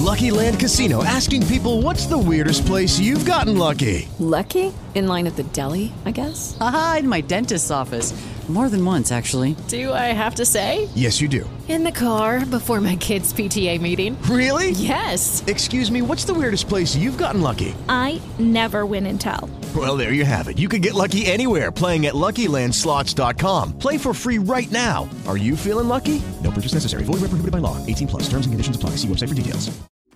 Lucky Land Casino, asking people, what's the weirdest place you've gotten lucky? Lucky? In line at the deli, I guess? Aha, in my dentist's office. More than once, actually. Do I have to say? Yes, you do. In the car before my kids' PTA meeting. Really? Yes. Excuse me, what's the weirdest place you've gotten lucky? I never win and tell. Well, there you have it. You can get lucky anywhere, playing at LuckyLandSlots.com. Play for free right now. Are you feeling lucky? No purchase necessary. Void where prohibited by law. 18 plus. Terms and conditions apply. See website for details.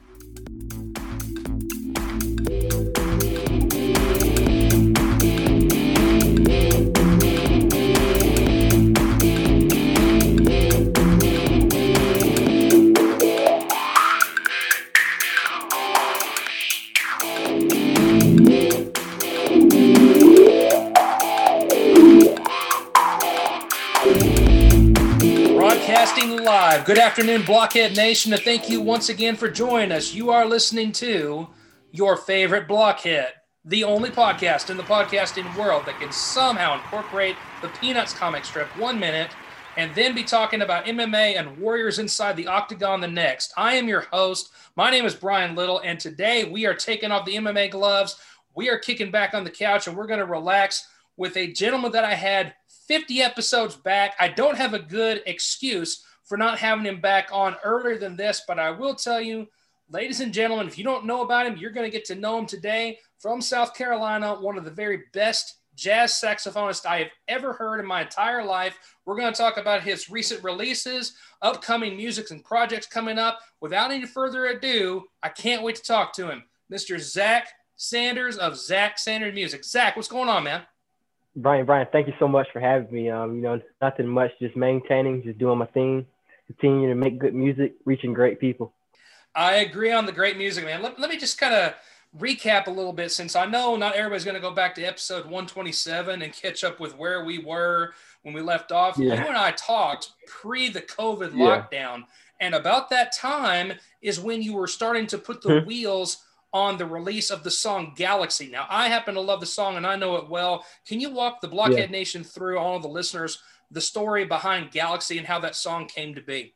Broadcasting live. Good afternoon, Blockhead Nation, and thank you once again for joining us. You are listening to your favorite Blockhead, the only podcast in the podcasting world that can somehow incorporate the Peanuts comic strip 1 minute and then be talking about MMA and warriors inside the octagon the next. I am your host. My name is Brian Little, and today we are taking off the MMA gloves. We are kicking back on the couch, and we're going to relax with a gentleman that I had 50 episodes back. I don't have a good excuse for not having him back on earlier than this, but I will tell you, ladies and gentlemen, if you don't know about him, you're going to get to know him today. From South Carolina, one of the very best jazz saxophonists I have ever heard in my entire life. We're going to talk about his recent releases, upcoming music and projects coming up. Without any further ado, I can't wait to talk to him. Mr. Zach Sanders of Zach Sanders Music. Zach, what's going on, man? Brian, thank you so much for having me. Nothing much, just maintaining, just doing my thing, continuing to make good music, reaching great people. I agree on the great music, man. Let me just kind of recap a little bit, since I know not everybody's going to go back to episode 127 and catch up with where we were when we left off. Yeah. You and I talked pre the COVID lockdown, and about that time is when you were starting to put the wheels on the release of the song Galaxy. Now, I happen to love the song and I know it well. Can you walk the Blockhead Nation through, all of the listeners, the story behind Galaxy and how that song came to be?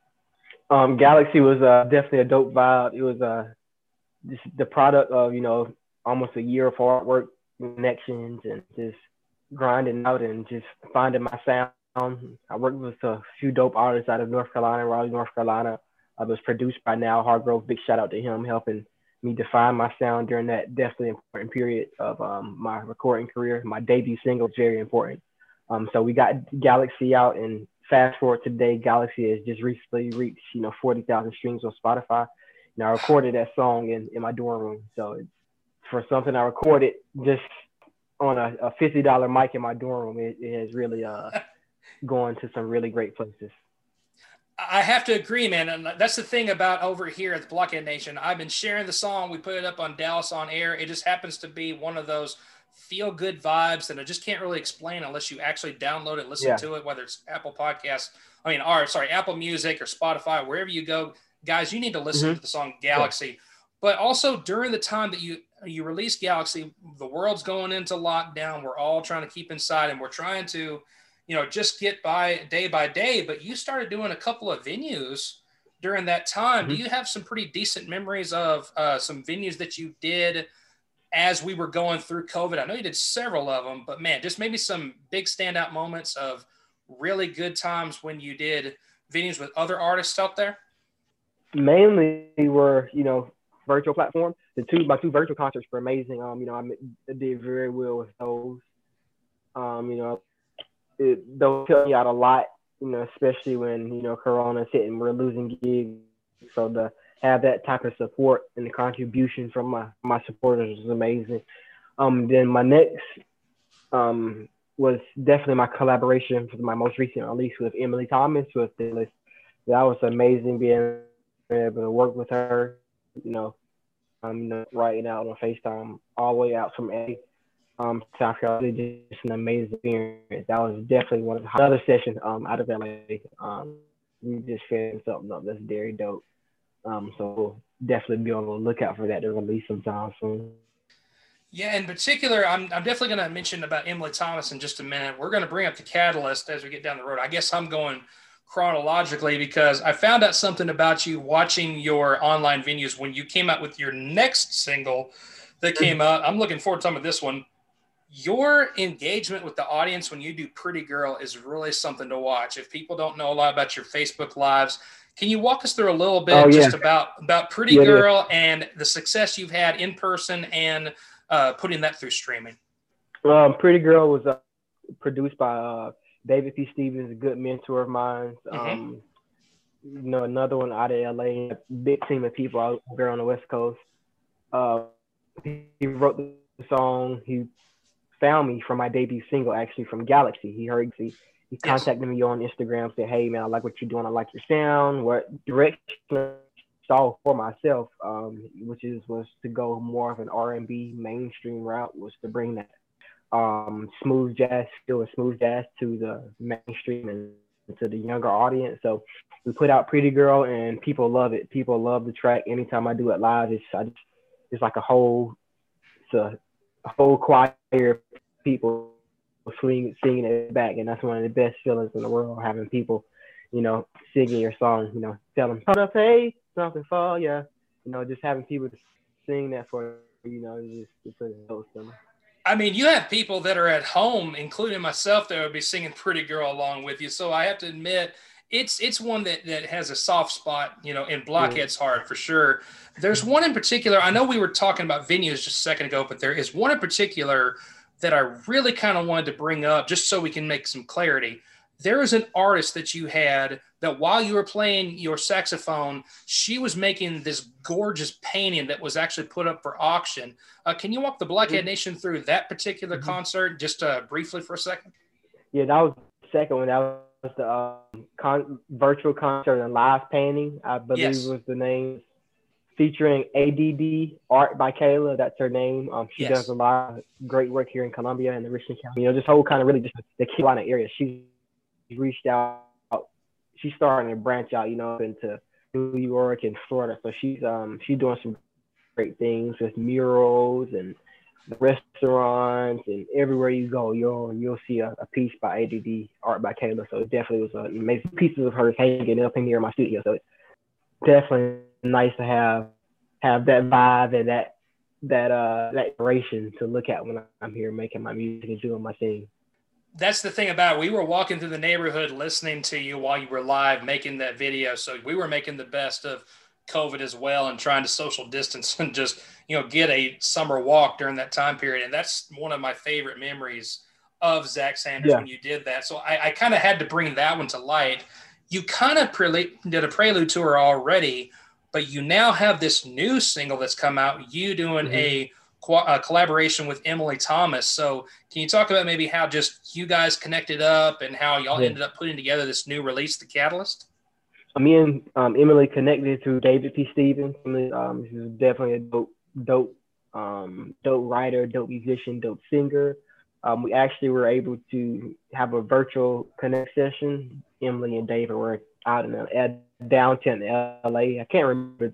Galaxy was definitely a dope vibe. It was just the product of, almost a year of hard work, connections, and just grinding out and just finding my sound. I worked with a few dope artists out of North Carolina, Raleigh, North Carolina. I was produced by Now Hargrove. Big shout out to him, helping me define my sound during that definitely important period of my recording career. My debut single was very important. So we got Galaxy out, and fast forward today, Galaxy has just recently reached, 40,000 streams on Spotify. I recorded that song in my dorm room. So for something I recorded just on a $50 mic in my dorm room, it has really gone to some really great places. I have to agree, man. And that's the thing about over here at the Blockhead Nation. I've been sharing the song. We put it up on Dallas On Air. It just happens to be one of those feel-good vibes that I just can't really explain unless you actually download it, listen to it, whether it's Apple Podcasts, Apple Music or Spotify, wherever you go. Guys, you need to listen to the song Galaxy. Yeah. But also during the time that you release Galaxy, the world's going into lockdown. We're all trying to keep inside, and we're trying to just get by day, but you started doing a couple of venues during that time. Do you have some pretty decent memories of some venues that you did as we were going through COVID? I know you did several of them, but man, just maybe some big standout moments of really good times when you did venues with other artists out there. Mainly were, virtual platforms. My two virtual concerts were amazing. I did very well with those. Those helped me out a lot, especially when, Corona's hitting, we're losing gigs. So to have that type of support and the contribution from my supporters was amazing. Then my next was definitely my collaboration for my most recent release with Emily Thomas with the list. That was amazing being able to work with her, writing out on FaceTime all the way out from South Carolina. Just an amazing experience. That was definitely one of the other sessions out of LA. We just shared something up that's very dope. So definitely be on the lookout for that to release sometime soon. Yeah, in particular, I'm definitely going to mention about Emily Thomas in just a minute. We're going to bring up the Catalyst as we get down the road. I guess I'm going chronologically because I found out something about you watching your online venues when you came out with your next single that came out. I'm looking forward to talking about this one. Your engagement with the audience when you do Pretty Girl is really something to watch. If people don't know a lot about your Facebook Lives, can you walk us through a little bit just about Pretty Girl and the success you've had in person and putting that through streaming? Pretty Girl was produced by David P. Stevens, a good mentor of mine. Another one out of LA, a big team of people out there on the West Coast. He wrote the song. He found me from my debut single, actually, from Galaxy. He contacted me on Instagram, said, "Hey man, I like what you're doing. I like your sound. What direction I saw for myself, was to go more of an R&B mainstream route, was to bring that smooth jazz to the mainstream and to the younger audience." So we put out Pretty Girl, and people love it. People love the track. Anytime I do it live, it's like a whole choir of people singing it back, and that's one of the best feelings in the world, having people, singing your song, tell them, "Hold up, hey, something for ya," just having people sing that for you, it's a dope feeling. I mean, you have people that are at home, including myself, that would be singing Pretty Girl along with you. So I have to admit, it's one that has a soft spot, in Blockhead's heart for sure. There's one in particular. I know we were talking about venues just a second ago, but there is one in particular that I really kind of wanted to bring up just so we can make some clarity. There is an artist that you had that while you were playing your saxophone, she was making this gorgeous painting that was actually put up for auction. Can you walk the Blockhead Nation through that particular concert just briefly for a second? Yeah, that was the second one. That was the virtual concert and live painting, I believe was the name, featuring ADD, Art by Kayla. That's her name. She does a lot of great work here in Columbia and the Richland County. this whole kind of really just the Carolina area. She reached out. She's starting to branch out, into New York and Florida. So she's doing some great things with murals and restaurants, and everywhere you go, you'll see a piece by ADD, Art by Kayla. So it definitely was amazing pieces of hers hanging up in here in my studio. So it's definitely nice to have that vibe and that inspiration to look at when I'm here making my music and doing my thing. That's the thing about it. We were walking through the neighborhood listening to you while you were live making that video. So we were making the best of COVID as well and trying to social distance and just, get a summer walk during that time period. And that's one of my favorite memories of Zach Sanders when you did that. So I kind of had to bring that one to light. You kind of did a prelude to her already, but you now have this new single that's come out, you doing a collaboration with Emily Thomas. So can you talk about maybe how just you guys connected up and how y'all ended up putting together this new release, The Catalyst? Me and Emily connected through David P. Stevens. She's definitely a dope writer, dope musician, dope singer. We actually were able to have a virtual connect session. Emily and David were out in downtown LA. I can't remember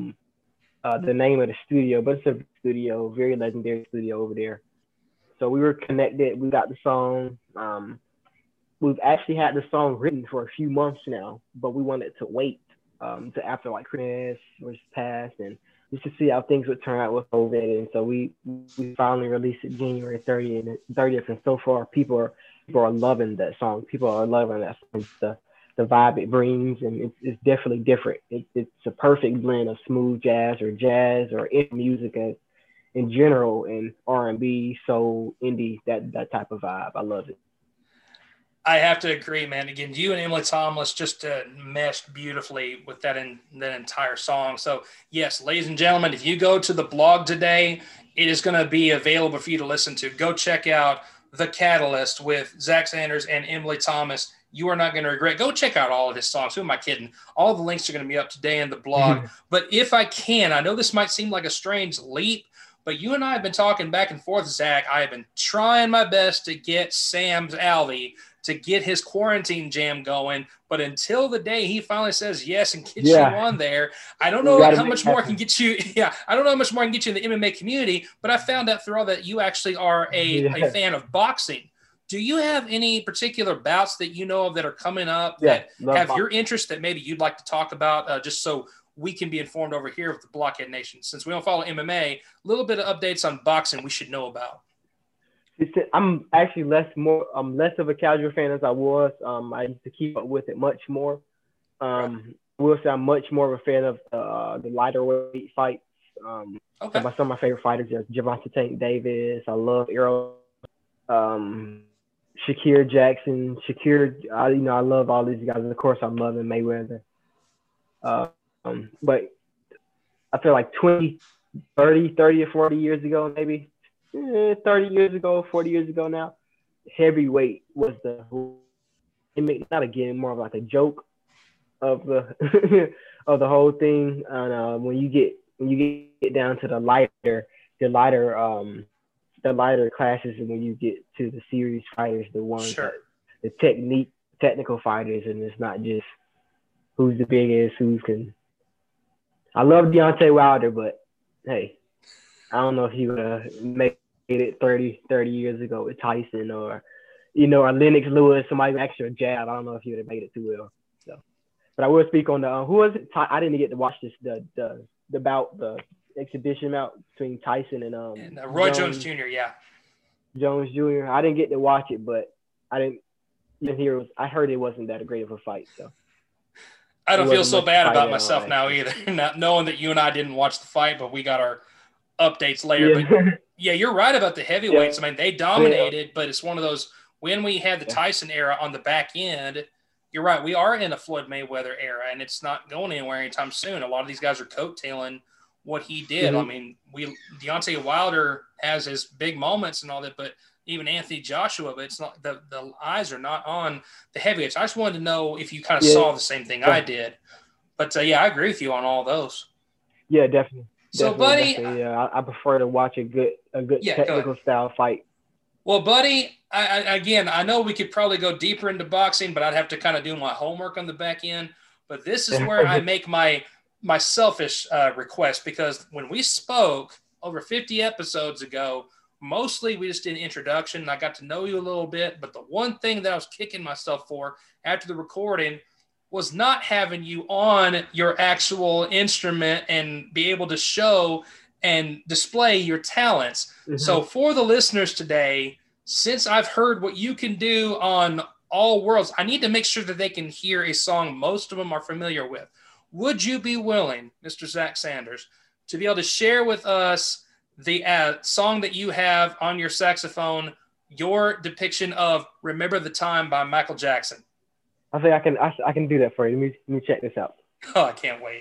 the name of the studio, but it's a studio, very legendary studio over there. So we were connected. We got the song. We've actually had the song written for a few months now, but we wanted to wait to after Christmas was passed and just to see how things would turn out with COVID. And so we finally released it January 30th. And so far, people are loving that song. People are loving that song. The vibe it brings, and it's definitely different. It's a perfect blend of smooth jazz or music in general, and R&B, soul, indie, that type of vibe. I love it. I have to agree, man. Again, you and Emily Thomas just meshed beautifully with that entire song. So, yes, ladies and gentlemen, if you go to the blog today, it is going to be available for you to listen to. Go check out The Catalyst with Zach Sanders and Emily Thomas. You are not going to regret. Go check out all of his songs. Who am I kidding? All the links are going to be up today in the blog. But if I can, I know this might seem like a strange leap, but you and I have been talking back and forth, Zach. I have been trying my best to get Sam's Alvey to get his quarantine jam going. But until the day he finally says yes and gets you on there, I don't know how much more I can get you. Yeah, I don't know how much more I can get you in the MMA community, but I found out through all that you actually are a fan of boxing. Do you have any particular bouts that you know of that are coming up Yeah, that have your interest that maybe you'd like to talk about, just so we can be informed over here with the Blockhead Nation? Since we don't follow MMA, a little bit of updates on boxing we should know about. I'm actually less of a casual fan as I was. I used to keep up with it much more. I will say I'm much more of a fan of the lighter weight fights. Some of my favorite fighters are Gervonta Tank Davis. I love Errol. Shakir Jackson. I love all these guys. Of course, I'm loving Mayweather. But I feel like 30 or 40 years ago, maybe 30 years ago, 40 years ago now, heavyweight was more of like a joke of the of the whole thing. And when you get down to the lighter classes, and when you get to the serious fighters, the ones the technical fighters, and it's not just who's the biggest, I love Deontay Wilder, but hey, I don't know if he would have made it 30 years ago with Tyson or Lennox Lewis, somebody extra jab. I don't know if he would have made it too well. So, but I will speak on the who was it? I didn't get to watch this the exhibition bout between Tyson and Roy Jones Jr. Yeah, Jones Jr. I didn't get to watch it, but I didn't even hear. I heard it wasn't that great of a fight. So I don't feel so bad about myself now either, not knowing that you and I didn't watch the fight, but we got our updates later. Yeah. But yeah, you're right about the heavyweights. I mean, they dominated, but it's one of those, when we had the Tyson era on the back end, you're right. We are in a Floyd Mayweather era, and it's not going anywhere anytime soon. A lot of these guys are coattailing what he did. I mean, Deontay Wilder has his big moments and all that, but even Anthony Joshua, but it's not, the eyes are not on the heavyweights. I just wanted to know if you kind of saw the same thing I did. But yeah, I agree with you on all those. Yeah, definitely. So, buddy, yeah, I prefer to watch a good technical style fight. Well, buddy, I know we could probably go deeper into boxing, but I'd have to kind of do my homework on the back end. But this is where I make my selfish request, because when we spoke over 50 episodes ago, mostly we just did an introduction. I got to know you a little bit, but the one thing that I was kicking myself for after the recording was not having you on your actual instrument and be able to show and display your talents. Mm-hmm. So for the listeners today, since I've heard what you can do on All Worlds, I need to make sure that they can hear a song most of them are familiar with. Would you be willing, Mr. Zach Sanders, to be able to share with us the song that you have on your saxophone, your depiction of Remember the Time by Michael Jackson? I think I can do that for you. Let me check this out. Oh, I can't wait.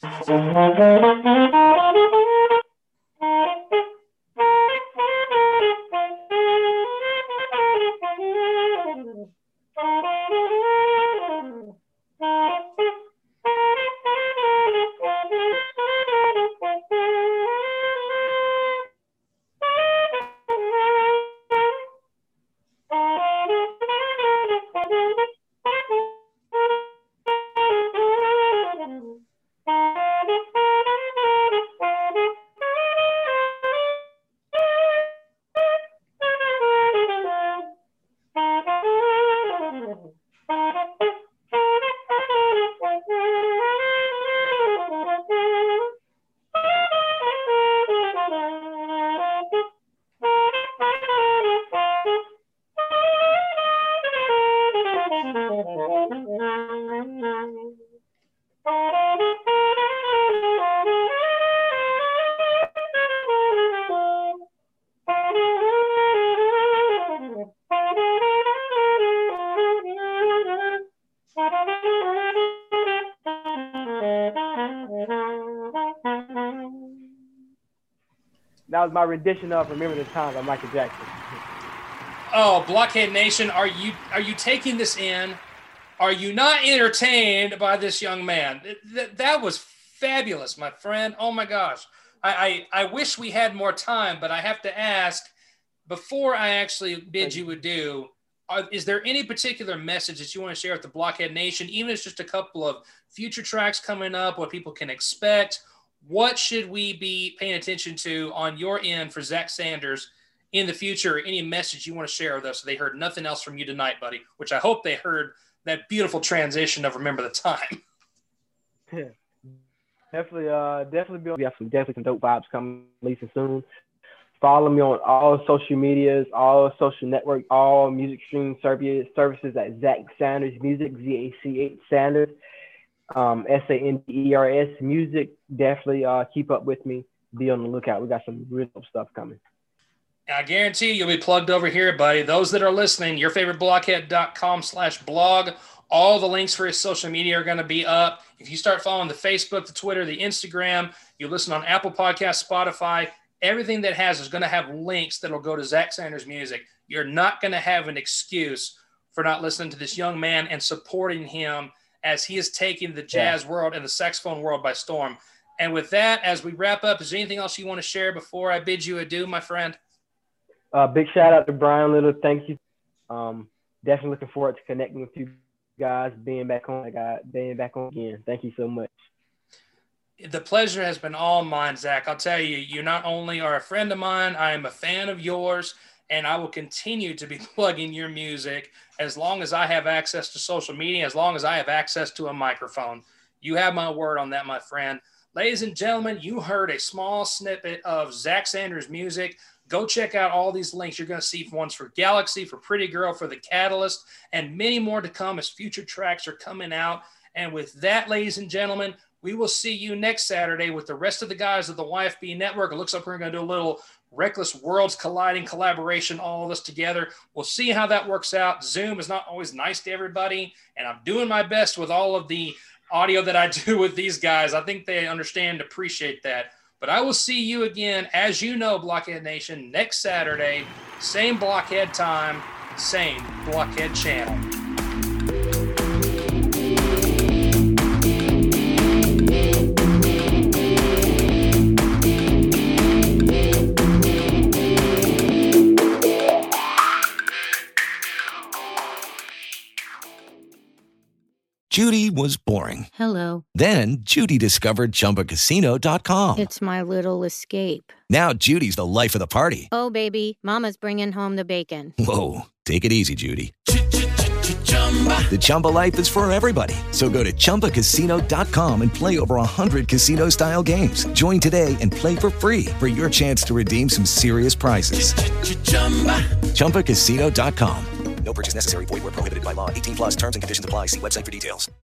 That was my rendition of Remember the Time by Michael Jackson. Oh, Blockhead Nation, are you taking this in? Are you not entertained by this young man? That was fabulous, my friend. Oh my gosh. I wish we had more time, but I have to ask, before I actually bid you adieu, is there any particular message that you want to share with the Blockhead Nation, even if it's just a couple of future tracks coming up, what people can expect? What should we be paying attention to on your end for Zach Sanders in the future, any message you want to share with us. They heard nothing else from you tonight, buddy, which I hope they heard that beautiful transition of Remember the Time. Definitely some dope vibes coming releasing soon. Follow me on all social medias, all social networks, all music streaming services at Zach Sanders Music, ZACH Sanders, SANDERS Music. Definitely keep up with me. Be on the lookout. We got some real stuff coming. I guarantee you'll be plugged over here, buddy. Those that are listening, yourfavoriteblockhead.com/blog. All the links for his social media are going to be up. If you start following the Facebook, the Twitter, the Instagram, you listen on Apple Podcasts, Spotify, everything that has is going to have links that will go to Zach Sanders Music. You're not going to have an excuse for not listening to this young man and supporting him as he is taking the jazz world and the saxophone world by storm. And with that, as we wrap up, is there anything else you want to share before I bid you adieu, my friend? Big shout out to Brian Little. Thank you. Definitely looking forward to connecting with you guys, being back on again. Thank you so much. The pleasure has been all mine, Zach. I'll tell you, you not only are a friend of mine, I am a fan of yours, and I will continue to be plugging your music as long as I have access to social media, as long as I have access to a microphone. You have my word on that, my friend. Ladies and gentlemen, you heard a small snippet of Zach Sanders Music. Go check out all these links. You're going to see ones for Galaxy, for Pretty Girl, for The Catalyst, and many more to come as future tracks are coming out. And with that, ladies and gentlemen, we will see you next Saturday with the rest of the guys of the YFB Network. It looks like we're going to do a little Reckless Worlds Colliding collaboration, all of us together. We'll see how that works out. Zoom is not always nice to everybody, and I'm doing my best with all of the audio that I do with these guys. I think they understand and appreciate that. But I will see you again, as you know, Blockhead Nation, next Saturday, same Blockhead time, same Blockhead channel. Judy was boring. Hello. Then Judy discovered ChumbaCasino.com. It's my little escape. Now Judy's the life of the party. Oh, baby, mama's bringing home the bacon. Whoa, take it easy, Judy. The Chumba life is for everybody. So go to ChumbaCasino.com and play over 100 casino-style games. Join today and play for free for your chance to redeem some serious prizes. ChumbaCasino.com. No purchase necessary. Void where prohibited by law. 18+ terms and conditions apply. See website for details.